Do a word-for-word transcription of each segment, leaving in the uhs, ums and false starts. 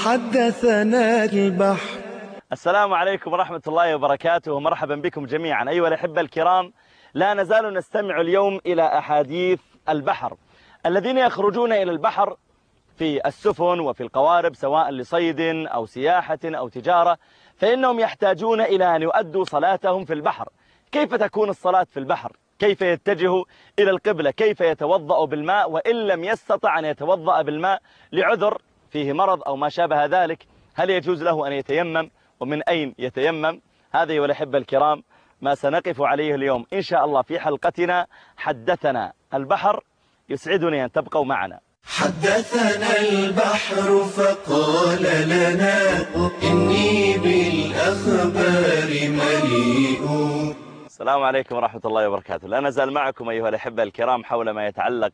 حدثنا البحر. السلام عليكم ورحمة الله وبركاته، ومرحبا بكم جميعا أيها الأحبة الكرام. لا نزال نستمع اليوم إلى أحاديث البحر، الذين يخرجون إلى البحر في السفن وفي القوارب سواء لصيد أو سياحة أو تجارة، فإنهم يحتاجون إلى أن يؤدوا صلاتهم في البحر. كيف تكون الصلاة في البحر؟ كيف يتجه إلى القبلة؟ كيف يتوضأ بالماء وإن لم يستطع أن يتوضأ بالماء لعذر فيه مرض أو ما شابه ذلك؟ هل يجوز له أن يتيمم؟ ومن أين يتيمم؟ هذه والأحبة الكرام ما سنقف عليه اليوم إن شاء الله في حلقتنا حدثنا البحر. يسعدني أن تبقوا معنا. حدثنا البحر فقال لنا إني بالأخبار مليء. السلام عليكم ورحمة الله وبركاته. لا نزال معكم أيها الأحبة الكرام حول ما يتعلق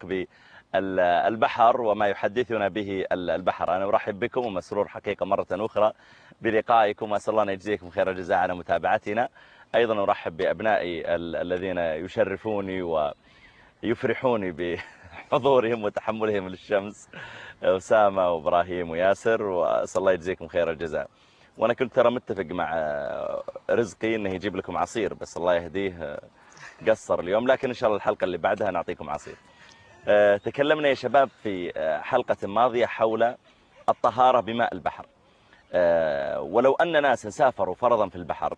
بالبحر وما يحدثنا به البحر. أنا أرحب بكم ومسرور حقيقة مرة أخرى بلقائكم، وأسأل الله أن يجزيكم خير الجزاء على متابعتنا. أيضا أرحب بأبنائي الذين يشرفوني ويفرحوني بحضورهم وتحملهم للشمس، أسامة وإبراهيم وياسر، وأسأل الله يجزيكم خير الجزاء. وأنا كنت ترى متفق مع رزقي أنه يجيب لكم عصير، بس الله يهديه قصر اليوم، لكن إن شاء الله الحلقة اللي بعدها نعطيكم عصير. تكلمنا يا شباب في حلقة ماضية حول الطهارة بماء البحر، ولو أن ناس سافروا فرضا في البحر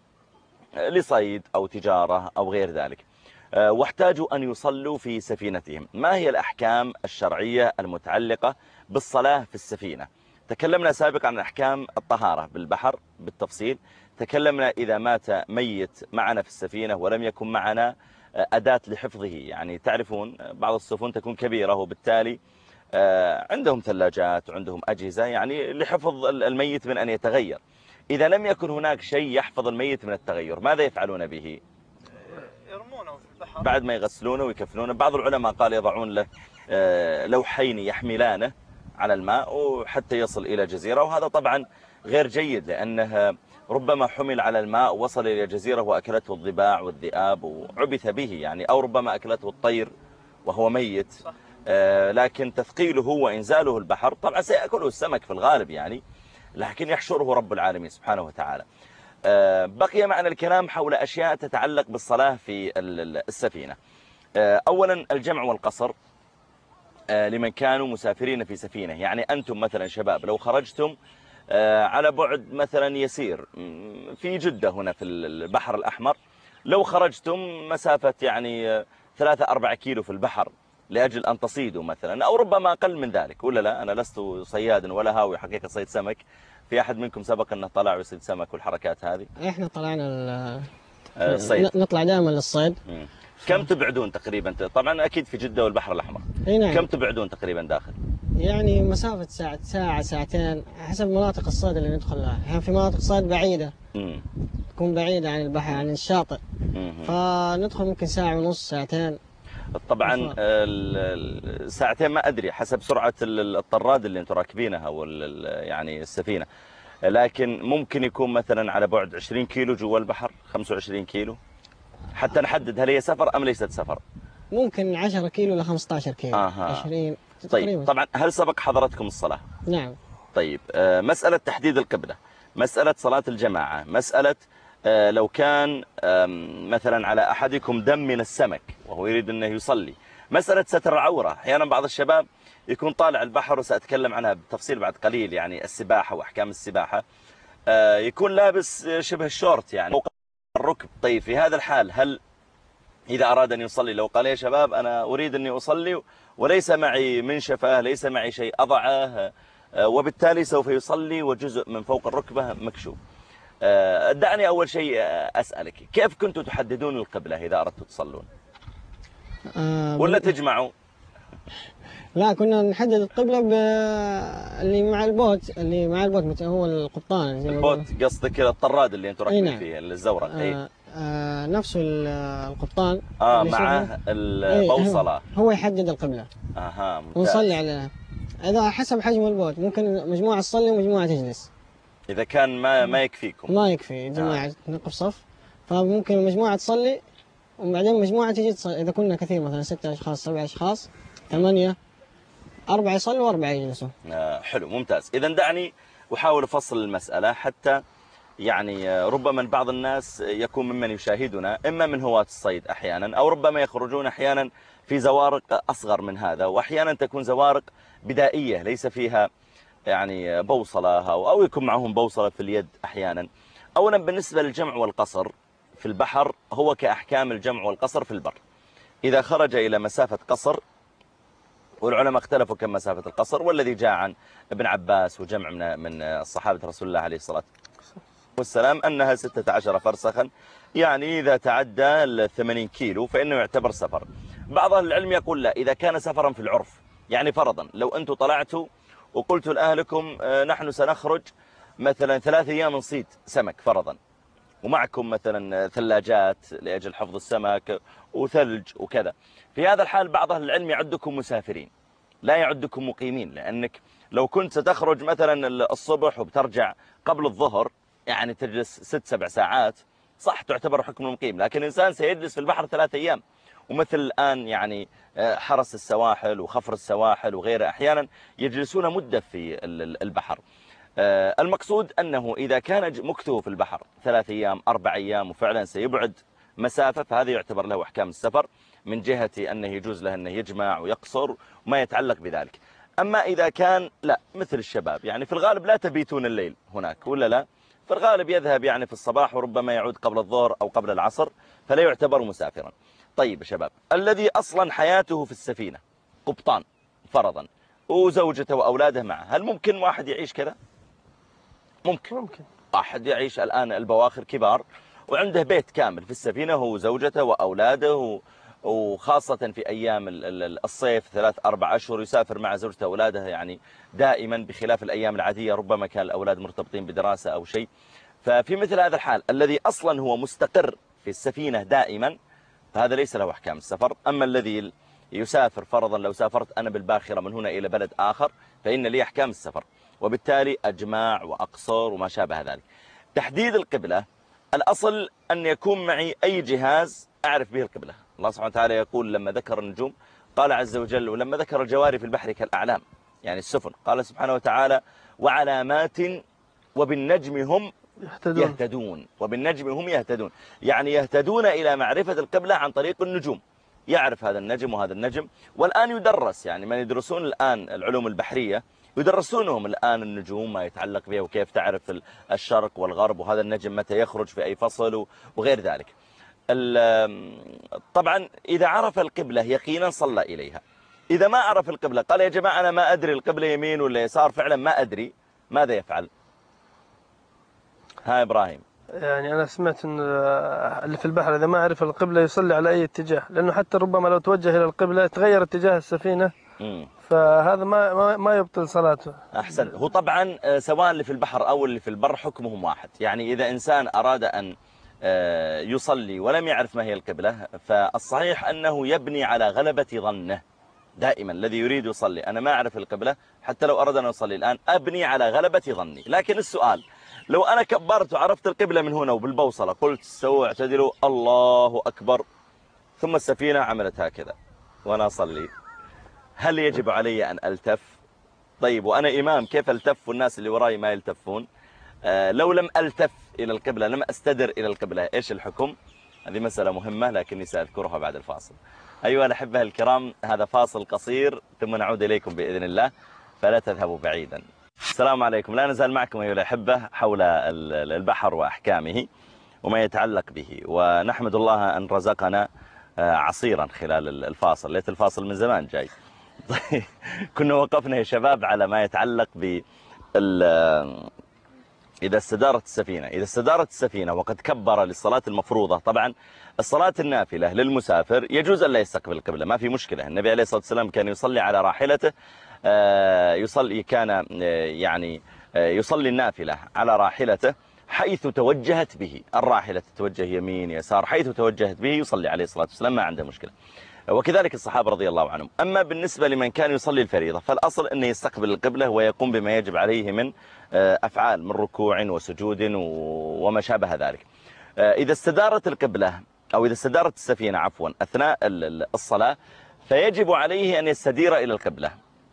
لصيد أو تجارة أو غير ذلك واحتاجوا أن يصلوا في سفينتهم، ما هي الأحكام الشرعية المتعلقة بالصلاة في السفينة؟ تكلمنا سابقا عن أحكام الطهارة بالبحر بالتفصيل. تكلمنا إذا مات ميت معنا في السفينة ولم يكن معنا أداة لحفظه، يعني تعرفون بعض السفن تكون كبيرة وبالتالي عندهم ثلاجات وعندهم أجهزة يعني لحفظ الميت من أن يتغير. إذا لم يكن هناك شيء يحفظ الميت من التغير ماذا يفعلون به؟ يرمونه في البحر بعد ما يغسلونه ويكفنونه. بعض العلماء قال يضعون له لوحين يحملانه على الماء وحتى يصل إلى جزيرة، وهذا طبعا غير جيد لأنه ربما حمل على الماء وصل إلى جزيرة وأكلته الضباع والذئاب وعبث به يعني، أو ربما أكلته الطير وهو ميت. لكن تثقيله وإنزاله البحر طبعا سيأكله السمك في الغالب يعني، لكن يحشره رب العالمين سبحانه وتعالى. بقي معنا الكلام حول أشياء تتعلق بالصلاة في السفينة. أولا الجمع والقصر لمن كانوا مسافرين في سفينة، يعني أنتم مثلا شباب لو خرجتم على بعد مثلا يسير في جدة هنا في البحر الأحمر، لو خرجتم مسافة يعني ثلاثة أربعة كيلو في البحر لأجل أن تصيدوا مثلا، أو ربما أقل من ذلك، ولا لا؟ أنا لست صيادا ولا هاوي حقيقة صيد سمك. في أحد منكم سبق أنه طلع ويصيد سمك والحركات هذه؟ إحنا طلعنا الصيد، نطلع دائما للصيد. مم. كم تبعدون تقريبا؟ طبعا أكيد في جدة والبحر الأحمر. نعم. كم تبعدون تقريبا داخل؟ يعني مسافة ساعة ساعة ساعتين حسب مناطق الصيد اللي ندخل لها. يعني في مناطق صيد بعيدة مم. تكون بعيدة عن البحر عن الشاطئ، مم. فندخل ممكن ساعة ونص ساعتين. طبعا الساعتين ما أدري حسب سرعة الطراد اللي انتم راكبينها أو يعني السفينة، لكن ممكن يكون مثلا على بعد عشرين كيلو جوا البحر، خمسة وعشرين كيلو، حتى نحدد هل هي سفر أم ليست سفر. ممكن عشرة كيلو ل خمسة عشر كيلو. آه. عشرين طيب طبعا هل سبق حضرتكم الصلاة؟ نعم. طيب مسألة تحديد القبلة، مسألة صلاة الجماعة، مسألة لو كان مثلا على أحدكم دم من السمك وهو يريد أنه يصلي، مسألة ستر العورة. أحيانا بعض الشباب يكون طالع البحر وسأتكلم عنها بالتفصيل بعد قليل، يعني السباحة وأحكام السباحة، يكون لابس شبه الشورت يعني فوق الركب. طيب في هذا الحال هل إذا أراد أن يصلي، لو قال يا شباب أنا أريد أني أصلي وليس معي منشفة ليس معي شيء أضعه وبالتالي سوف يصلي وجزء من فوق الركبة مكشوف، دعني أول شيء أسألك كيف كنتوا تحددون القبلة إذا أردتوا تصلون؟ آه ولا تجمعوا؟ لا كنا نحدد القبلة اللي مع البوت، اللي مع البوت هو القبطان زي ما البوت قصدك الطراد اللي انتم راكبين نعم. فيه الزورق. آه اي آه نفسه القبطان اه معاه البوصلة، هو يحدد القبلة. اها ممتاز. ونصلي عليها إذا حسب حجم البوت، ممكن مجموعة تصلي ومجموعة تجلس. إذا كان ما ما يكفيكم ما يكفي جماعة آه. نقف صف، فممكن مجموعة تصلي وبعدين مجموعة تجي تصلي. إذا كنا كثير مثلا ستة أشخاص سبعة أشخاص ثمانية، أربعة يصلوا وأربعة يجلسوا. آه حلو ممتاز. إذا دعني وحاول فصل المسألة حتى يعني ربما بعض الناس يكون ممن يشاهدنا إما من هواة الصيد أحيانا، أو ربما يخرجون أحيانا في زوارق أصغر من هذا، وأحيانا تكون زوارق بدائية ليس فيها يعني بوصلة، أو, أو يكون معهم بوصلة في اليد أحيانا. أولا بالنسبة للجمع والقصر في البحر هو كأحكام الجمع والقصر في البر. إذا خرج إلى مسافة قصر، والعلماء اختلفوا كم مسافة القصر، والذي جاء عن ابن عباس وجمع من من صحابة رسول الله عليه الصلاة والسلام أنها ستة عشر فرسخا، يعني إذا تعدى الثمانين كيلو فإنه يعتبر سفر. بعض أهل العلم يقول لا، إذا كان سفرا في العرف، يعني فرضا لو أنتم طلعتوا وقلت لأهلكم نحن سنخرج مثلا ثلاث أيام نصيد سمك فرضا، ومعكم مثلا ثلاجات لأجل حفظ السمك وثلج وكذا، في هذا الحال بعض أهل العلم يعدكم مسافرين لا يعدكم مقيمين، لأنك لو كنت ستخرج مثلا الصبح وبترجع قبل الظهر يعني تجلس ست سبع ساعات صح تعتبر حكم المقيم، لكن الإنسان سيجلس في البحر ثلاثة أيام. ومثل الآن يعني حرس السواحل وخفر السواحل وغيره أحيانا يجلسون مدة في البحر. المقصود أنه إذا كان مكثه في البحر ثلاث أيام أربع أيام وفعلا سيبعد مسافة، فهذا يعتبر له أحكام السفر من جهة أنه يجوز له أنه يجمع ويقصر وما يتعلق بذلك. أما إذا كان لا مثل الشباب، يعني في الغالب لا تبيتون الليل هناك ولا لا، في الغالب يذهب يعني في الصباح وربما يعود قبل الظهر أو قبل العصر، فلا يعتبر مسافرا. طيب يا شباب، الذي أصلا حياته في السفينة قبطان فرضا وزوجته وأولاده معه، هل ممكن واحد يعيش كذا؟ ممكن. ممكن واحد يعيش الآن البواخر كبار وعنده بيت كامل في السفينة هو وزوجته وأولاده، وخاصة في أيام الصيف ثلاث أربع أشهر يسافر مع زوجته وأولاده يعني دائما، بخلاف الأيام العادية ربما كان الأولاد مرتبطين بدراسة أو شيء. ففي مثل هذا الحال الذي أصلا هو مستقر في السفينة دائما فهذا ليس له أحكام السفر. أما الذي يسافر فرضا لو سافرت أنا بالباخرة من هنا إلى بلد آخر فإن لي أحكام السفر، وبالتالي أجماع وأقصر وما شابه ذلك. تحديد القبلة الأصل أن يكون معي أي جهاز أعرف به القبلة. الله سبحانه وتعالى يقول لما ذكر النجوم قال عز وجل، ولما ذكر الجواري في البحر كالأعلام يعني السفن، قال سبحانه وتعالى وعلامات وبالنجم هم يهتدون, يهتدون. وبالنجم هم يهتدون، يعني يهتدون إلى معرفة القبلة عن طريق النجوم، يعرف هذا النجم وهذا النجم. والآن يدرس يعني من يدرسون الآن العلوم البحرية يدرسونهم الآن النجوم ما يتعلق بها وكيف تعرف الشرق والغرب وهذا النجم متى يخرج في أي فصل وغير ذلك. طبعا إذا عرف القبلة يقينا صلى إليها. إذا ما عرف القبلة قال يا جماعة أنا ما أدري القبلة يمين ولا يسار، فعلا ما أدري، ماذا يفعل؟ ها إبراهيم. يعني أنا سمعت أن اللي في البحر إذا ما عرف القبلة يصلي على أي اتجاه، لأنه حتى ربما لو توجه إلى القبلة تغير اتجاه السفينة، م. فهذا ما ما يبطل صلاته. أحسن. هو طبعا سواء اللي في البحر أو اللي في البر حكمهم واحد، يعني إذا إنسان أراد أن يصلي ولم يعرف ما هي القبلة فالصحيح أنه يبني على غلبة ظنه دائما. الذي يريد يصلي أنا ما أعرف القبلة حتى لو أراد أن أصلي الآن أبني على غلبة ظني. لكن السؤال لو أنا كبرت وعرفت القبلة من هنا وبالبوصلة قلت استووا اعتدلوا الله أكبر ثم السفينة عملت هكذا وأنا أصلي، هل يجب علي أن ألتف؟ طيب وأنا إمام كيف ألتف والناس اللي وراي ما يلتفون؟ آه لو لم ألتف إلى القبلة لم أستدر إلى القبلة إيش الحكم؟ هذه مسألة مهمة لكني سأذكرها بعد الفاصل. أيها الأحبة الكرام، هذا فاصل قصير ثم نعود إليكم بإذن الله فلا تذهبوا بعيدا. السلام عليكم. لا نزال معكم أيها الأحبة حول البحر وأحكامه وما يتعلق به، ونحمد الله أن رزقنا عصيرا خلال الفاصل. ليت الفاصل من زمان جاي. كنا وقفنا يا شباب على ما يتعلق ب إذا استدارت السفينة إذا استدارت السفينة وقد كبر للصلاة المفروضة. طبعا الصلاة النافلة للمسافر يجوز أن لا يستقبل القبلة، ما في مشكلة. النبي عليه الصلاة والسلام كان يصلي على راحلته، يصلي كان يعني يصلي النافلة على راحلته حيث توجهت به الراحلة، تتوجه يمين يسار حيث توجهت به يصلي عليه الصلاة والسلام ما عنده مشكلة، وكذلك الصحابة رضي الله عنهم. أما بالنسبة لمن كان يصلي الفريضة فالأصل أنه يستقبل القبلة ويقوم بما يجب عليه من أفعال من ركوع وسجود وما شابه ذلك. إذا استدارت القبلة أو إذا استدارت السفينة عفوا أثناء الصلاة فيجب عليه أن يستدير إلى القبلة.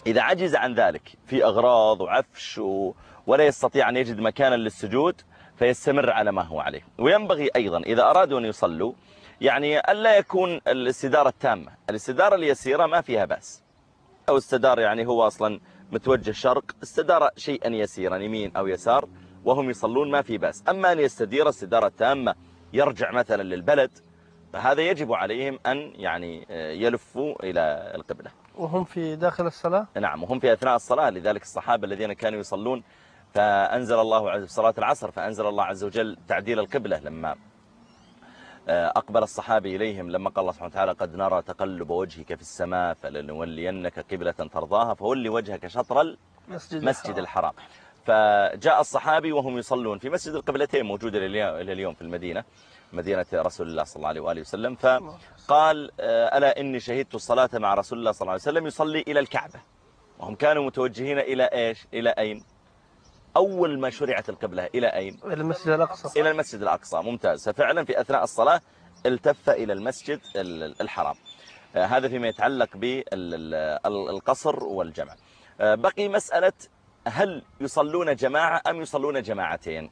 إذا عجز عن ذلك في أغراض وعفش و... ولا يستطيع أن يجد مكانا للسجود فيستمر على ما هو عليه. وينبغي أيضا إذا أرادوا أن يصلوا يعني ألا يكون الاستدارة التامة، الاستدارة اليسيرة ما فيها بأس، أو استدار يعني هو أصلا متوجه شرق، استدار شيئا يسيرا يمين أو يسار وهم يصلون ما في بأس. أما أن يستدير استدارة تامة يرجع مثلا للبلد فهذا يجب عليهم أن يعني يلفوا إلى القبلة وهم في داخل الصلاة. نعم، وهم في أثناء الصلاة. لذلك الصحابة الذين كانوا يصلون فأنزل الله عز صلاة العصر فأنزل الله عز وجل تعديل القبلة لما أقبل الصحابي إليهم لما قال الله سبحانه وتعالى قد نرى تقلب وجهك في السماء فلنولينك قبلة ترضاها فولي وجهك شطر المسجد الحرام. فجاء الصحابي وهم يصلون في مسجد القبلتين موجودة إلى اليوم في المدينة، مدينة رسول الله صلى الله عليه وآله وسلم. فقال ألا إني شهدت الصلاة مع رسول الله صلى الله عليه وسلم يصلي إلى الكعبة، وهم كانوا متوجهين إلى إيش؟ إلى أين؟ أول ما شرعت القبلة إلى أين؟ إلى المسجد الأقصى. إلى المسجد الأقصى. ممتاز. ففعلا في أثناء الصلاة التف إلى المسجد الحرام. هذا فيما يتعلق بالقصر والجمع. بقي مسألة هل يصلون جماعة أم يصلون جماعتين؟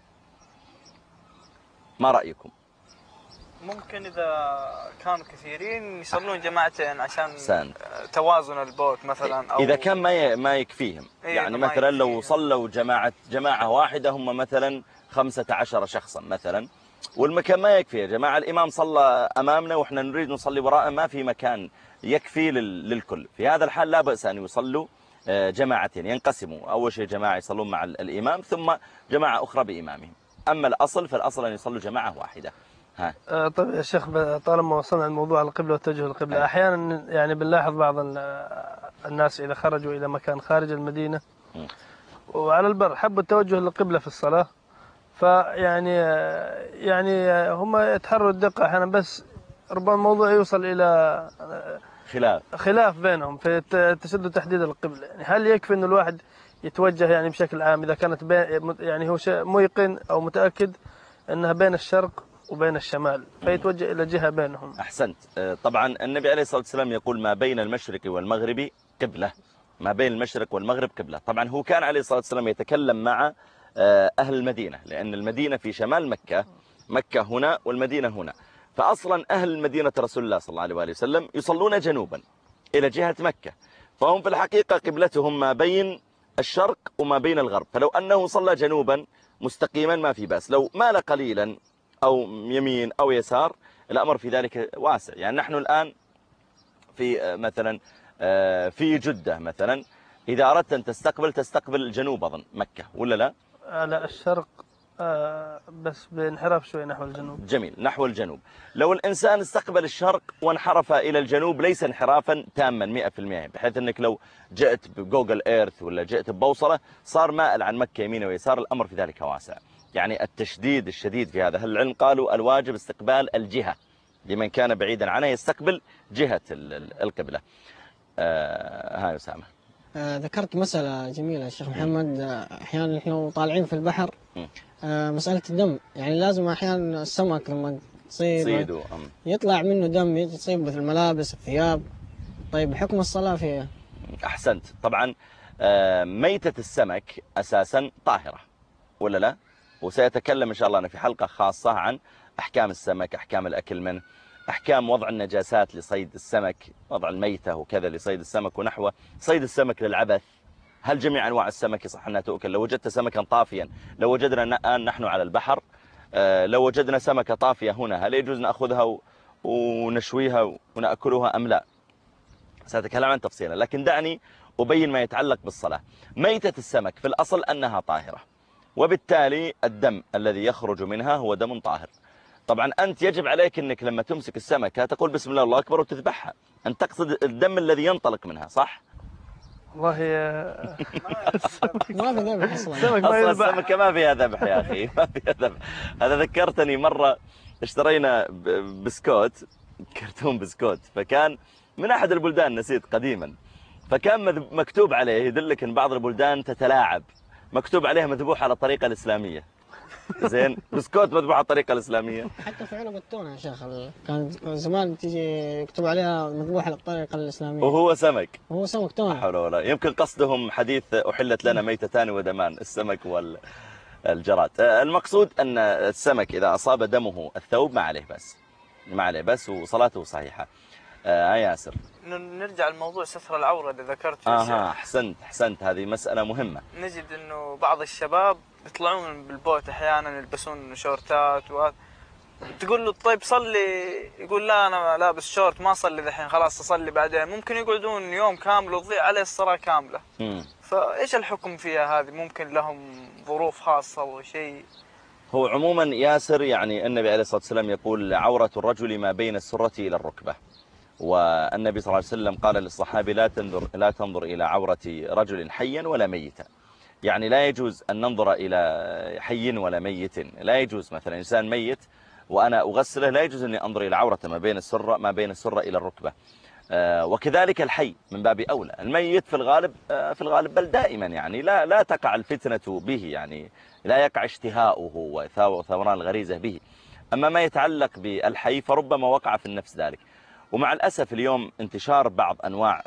ما رأيكم؟ ممكن إذا كانوا كثيرين يصلون جماعتين عشان سان. توازن البوت مثلا، أو إذا كان ما ما يكفيهم يعني مثلا لو صلوا جماعة جماعة واحدة هم مثلا خمسة عشر شخصا مثلا والمكان ما يكفي يا جماعة، الإمام صلى أمامنا وإحنا نريد نصلي وراءه ما في مكان يكفي للكل، في هذا الحال لا بأس أن يصلوا جماعتين، ينقسموا أول شيء جماعة يصلون مع الإمام ثم جماعة أخرى بإمامهم. أما الأصل فالأصل أن يصلوا جماعة واحدة. ها. آه طيب يا شيخ، طالما وصلنا الموضوع القبلة وتوجه القبلة، أي. أحيانا يعني بنلاحظ بعض الناس إذا خرجوا إلى مكان خارج المدينة م. وعلى البر حبوا التوجه للقبلة في الصلاة، فيعني يعني هم يتحروا الدقة أحيانا، بس ربما الموضوع يوصل إلى خلاف خلاف بينهم في تشدد تحديد القبلة. يعني هل يكفي إنه الواحد يتوجه يعني بشكل عام إذا كانت بين يعني هو ميقن أو متأكد أنها بين الشرق وبين الشمال فيتوجه إلى جهة بينهم؟ أحسنت. طبعا النبي عليه الصلاة والسلام يقول ما بين المشرق والمغرب قبلة، ما بين المشرق والمغرب قبلة. طبعا هو كان عليه الصلاة والسلام يتكلم مع أهل المدينة، لأن المدينة في شمال مكة، مكة هنا والمدينة هنا، فأصلا أهل مدينة رسول الله صلى الله عليه وآله وسلم يصلون جنوبا إلى جهة مكة، فهم في الحقيقة قبلتهم ما بين الشرق وما بين الغرب. فلو أنه صلى جنوبا مستقيما ما في بأس، لو مال قليلا أو يمين أو يسار الأمر في ذلك واسع. يعني نحن الآن في مثلا في جدة مثلا، إذا أردت أن تستقبل تستقبل جنوب أظن مكة ولا لا؟ لا الشرق بس بانحراف شوي نحو الجنوب. جميل، نحو الجنوب. لو الإنسان استقبل الشرق وانحرف إلى الجنوب ليس انحرافا تاما مئة في المئة، بحيث أنك لو جئت بجوجل إيرث ولا جئت ببوصلة صار مائل عن مكة يمين ويسار، الأمر في ذلك واسع. يعني التشديد الشديد في هذا، هل العلم قالوا الواجب استقبال الجهة، لمن كان بعيدا عنها يستقبل جهة القبلة. آه هاي أسامة. آه ذكرت مسألة جميلة الشيخ محمد. آه أحيانا نحن طالعين في البحر آه مسألة الدم، يعني لازم أحيانا السمك لما تصيد يطلع منه دم يصيب في الملابس الثياب. طيب حكم الصلاة فيها؟ أحسنت. طبعا آه ميتة السمك أساسا طاهرة ولا لا؟ وسيتكلم إن شاء الله أنا في حلقة خاصة عن أحكام السمك، أحكام الأكل منه، أحكام وضع النجاسات لصيد السمك، وضع الميتة وكذا لصيد السمك ونحوه، صيد السمك للعبث، هل جميع أنواع السمك يصح أنها تؤكل؟ لو وجدت سمكا طافيا، لو وجدنا الآن نحن على البحر لو وجدنا سمكة طافية هنا هل يجوز نأخذها ونشويها ونأكلها أم لا؟ سأتكلم عن تفصيلا، لكن دعني أبين ما يتعلق بالصلاة. ميتة السمك في الأصل أنها طاهرة، وبالتالي الدم الذي يخرج منها هو دم طاهر. طبعا أنت يجب عليك أنك لما تمسك السمكة تقول بسم الله الله أكبر وتذبحها، أنت تقصد الدم الذي ينطلق منها صح؟ والله ما في ذبح أصلا. أصلا السمكة ما فيها ذبح يا أخي، ما فيها ذبح. هذا ذكرتني مرة اشترينا بسكوت، كرتون بسكوت، فكان من أحد البلدان نسيت قديما، فكان مكتوب عليه يدلك أن بعض البلدان تتلاعب، مكتوب عليها مذبوح على الطريقة الإسلامية. زين بسكوت مذبوح على الطريقة الإسلامية. حتى في علب التونة يا شيخ كان زمان تيجي يكتب عليها مذبوح على الطريقة الإسلامية وهو سمك. وهو سمك تونة. حول ولا يمكن قصدهم حديث أحلت لنا ميتتان ودمان، السمك والجراد. المقصود أن السمك إذا أصاب دمه الثوب ما عليه بس، ما عليه بس وصلاته صحيحة. آه ياسر، نرجع لموضوع ستر العورة اللي ذكرت فيه. آه أحسنت أحسنت هذه مسألة مهمة. نجد إنه بعض الشباب يطلعون بالبوت أحيانا يلبسون شورتات وهذا، تقول له طيب صلي، يقول لا أنا لابس شورت ما أصلي ذحين خلاص أصلي بعدين. ممكن يقعدون يوم كامل وتضيع عليه الصلاة كاملة. م. فإيش الحكم فيها هذه؟ ممكن لهم ظروف خاصة وشيء؟ هو عموما ياسر يعني النبي عليه الصلاة والسلام يقول عورة الرجل ما بين السرة إلى الركبة، والنبي صلى الله عليه وسلم قال للصحابي لا تنظر, لا تنظر إلى عورة رجل حيا ولا ميتا، يعني لا يجوز أن ننظر إلى حي ولا ميت. لا يجوز مثلا إنسان ميت وأنا أغسله لا يجوز أني أنظر إلى عورته ما بين السرة ما بين السرة إلى الركبة. وكذلك الحي من باب أولى. الميت في الغالب في الغالب بل دائما يعني لا لا تقع الفتنة به، يعني لا يقع اشتهاؤه وثوران الغريزة به. أما ما يتعلق بالحي فربما وقع في النفس ذلك. ومع الأسف اليوم انتشار بعض أنواع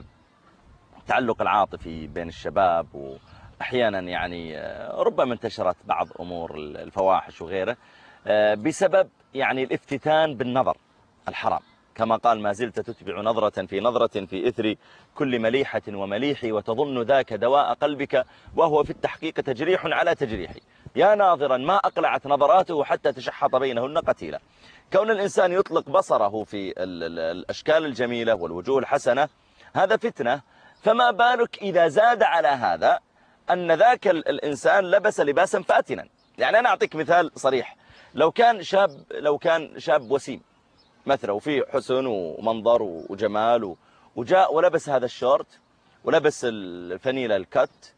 التعلق العاطفي بين الشباب، وأحيانا يعني ربما انتشرت بعض أمور الفواحش وغيره بسبب يعني الافتتان بالنظر الحرام، كما قال ما زلت تتبع نظرة في نظرة في إثر كل مليحة ومليح وتظن ذاك دواء قلبك وهو في التحقيق تجريح على تجريح، يا ناظرا ما أقلعت نظراته حتى تشحط بينهن قتيلا. كون الإنسان يطلق بصره في الأشكال الجميلة والوجوه الحسنة هذا فتنة، فما بالك إذا زاد على هذا أن ذاك الإنسان لبس لباسا فاتنا. يعني أنا أعطيك مثال صريح، لو كان شاب لو كان شاب وسيم مثلا وفيه حسن ومنظر وجمال وجاء ولبس هذا الشورت ولبس الفانيلا الكت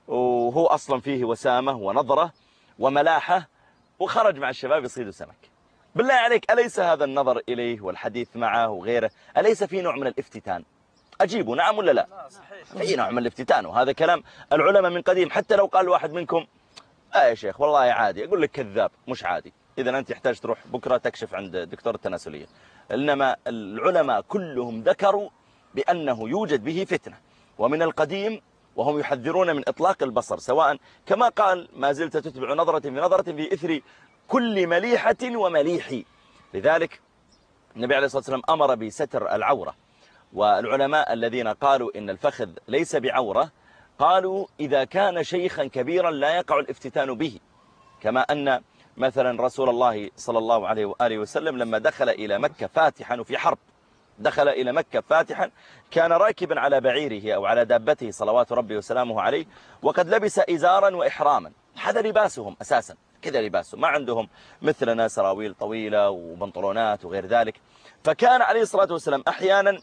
وهو أصلا فيه وسامة ونظرة وملاحة وخرج مع الشباب يصيدوا سمك، بالله عليك أليس هذا النظر إليه والحديث معه وغيره أليس في نوع من الافتتان؟ أجيبوا نعم ولا لا؟ في نوع من الافتتان، وهذا كلام العلماء من قديم. حتى لو قال واحد منكم آه يا شيخ والله عادي، أقول لك كذاب مش عادي، إذا أنت يحتاج تروح بكرة تكشف عند دكتور التناسلية. إنما العلماء كلهم ذكروا بأنه يوجد به فتنة ومن القديم، وهم يحذرون من إطلاق البصر، سواء كما قال ما زلت تتبع نظرة في نظرة في إثر كل مليحة ومليح. لذلك النبي عليه الصلاة والسلام أمر بستر العورة. والعلماء الذين قالوا إن الفخذ ليس بعورة قالوا إذا كان شيخا كبيرا لا يقع الافتتان به، كما أن مثلا رسول الله صلى الله عليه وآله وسلم لما دخل إلى مكة فاتحا وفي حرب، دخل إلى مكة فاتحا كان راكبا على بعيره أو على دابته صلوات ربي وسلامه عليه، وقد لبس إزارا وإحراما، هذا لباسهم أساسا، كذا لباسهم، ما عندهم مثلنا سراويل طويلة وبنطلونات وغير ذلك. فكان عليه الصلاة والسلام أحيانا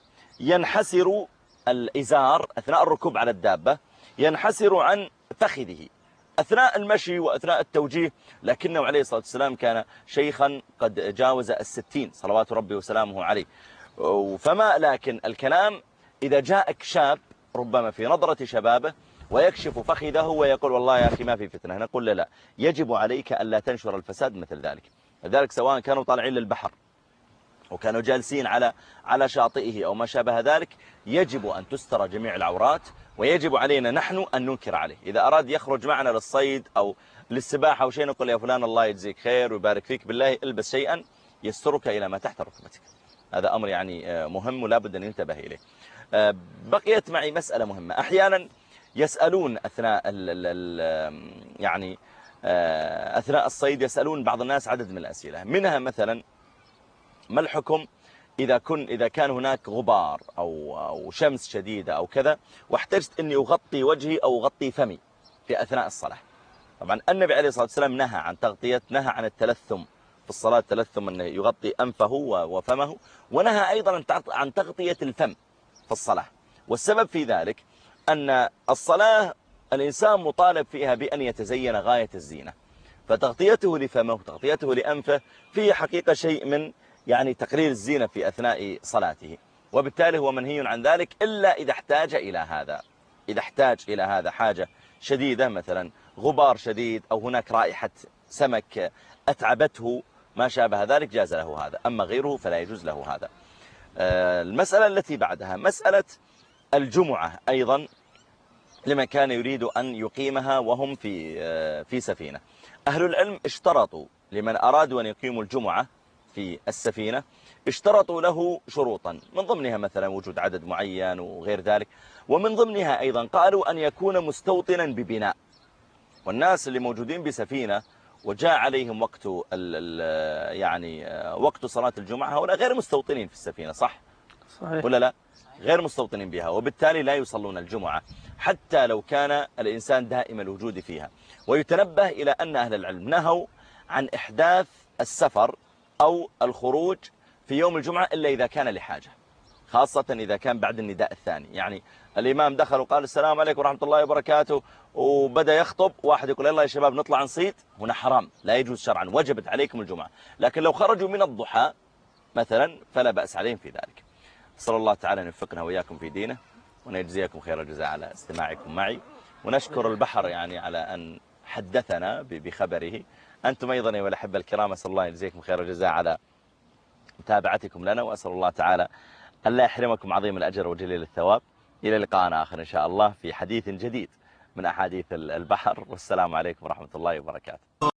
ينحسر الإزار أثناء الركوب على الدابة، ينحسر عن فخذه أثناء المشي وأثناء التوجيه، لكنه عليه الصلاة والسلام كان شيخا قد جاوز الستين صلوات ربي وسلامه عليه. فما لكن الكلام إذا جاءك شاب ربما في نظرة شبابه ويكشف فخذه ويقول والله يا أخي ما في فتنة، نقول لا، يجب عليك أن لا تنشر الفساد مثل ذلك. لذلك سواء كانوا طالعين للبحر وكانوا جالسين على على شاطئه أو ما شابه ذلك، يجب أن تستر جميع العورات، ويجب علينا نحن أن ننكر عليه. إذا أراد يخرج معنا للصيد أو للسباحة أو شيء نقول يا فلان الله يجزيك خير ويبارك فيك، بالله البس شيئا يسترك إلى ما تحت ركبتك. هذا أمر يعني مهم ولا بد أن ينتبه إليه. بقيت معي مسألة مهمة، أحيانا يسألون أثناء ال ال يعني أثناء الصيد يسألون بعض الناس عدد من الأسئلة، منها مثلا ما الحكم إذا كن إذا كان هناك غبار أو أو شمس شديدة أو كذا واحتجت إني أغطي وجهي أو أغطي فمي في أثناء الصلاة. طبعا النبي عليه الصلاة والسلام نهى عن تغطية نهى عن التلثم في الصلاة، تلثم أنه يغطي أنفه وفمه، ونهى أيضا عن تغطية الفم في الصلاة. والسبب في ذلك أن الصلاة الإنسان مطالب فيها بأن يتزين غاية الزينة، فتغطيته لفمه وتغطيته لأنفه فيه حقيقة شيء من يعني تقليل الزينة في أثناء صلاته، وبالتالي هو منهي عن ذلك إلا إذا احتاج إلى هذا، إذا احتاج إلى هذا حاجة شديدة مثلا غبار شديد أو هناك رائحة سمك أتعبته ما شابه ذلك جاز له هذا، أما غيره فلا يجوز له هذا. المسألة التي بعدها مسألة الجمعة أيضا لمن كان يريد أن يقيمها وهم في في سفينة. أهل العلم اشترطوا لمن أرادوا أن يقيموا الجمعة في السفينة، اشترطوا له شروطا، من ضمنها مثلا وجود عدد معين وغير ذلك، ومن ضمنها أيضا قالوا أن يكون مستوطنا ببناء. والناس اللي موجودين بسفينة وجاء عليهم وقت يعني وقت صلاة الجمعة هؤلاء غير مستوطنين في السفينة، صح؟ صحيح. ولا لا؟ غير مستوطنين بها، وبالتالي لا يصلون الجمعة حتى لو كان الإنسان دائم الوجود فيها. ويتنبه إلى أن أهل العلم نهوا عن إحداث السفر أو الخروج في يوم الجمعة إلا إذا كان لحاجة، خاصة إذا كان بعد النداء الثاني. يعني الإمام دخل وقال السلام عليكم ورحمة الله وبركاته وبدأ يخطب، واحد يقول يلا يا شباب نطلع نصيد، هنا حرام، لا يجوز شرعا، وجبت عليكم الجمعة. لكن لو خرجوا من الضحى مثلا فلا بأس عليهم في ذلك. أسأل الله تعالى أن يوفقنا وإياكم في دينه، وأن يجزيكم خير الجزاء على استماعكم معي، ونشكر البحر يعني على أن حدثنا بخبره. أنتم أيضا أيها الأحبة الكرام أسأل الله يجزيكم خير الجزاء على متابعتكم لنا، وأسأل الله تعالى أن لا يحرمكم عظيم الأجر وجليل الثواب. إلى لقاء آخر إن شاء الله في حديث جديد من أحاديث البحر، والسلام عليكم ورحمة الله وبركاته.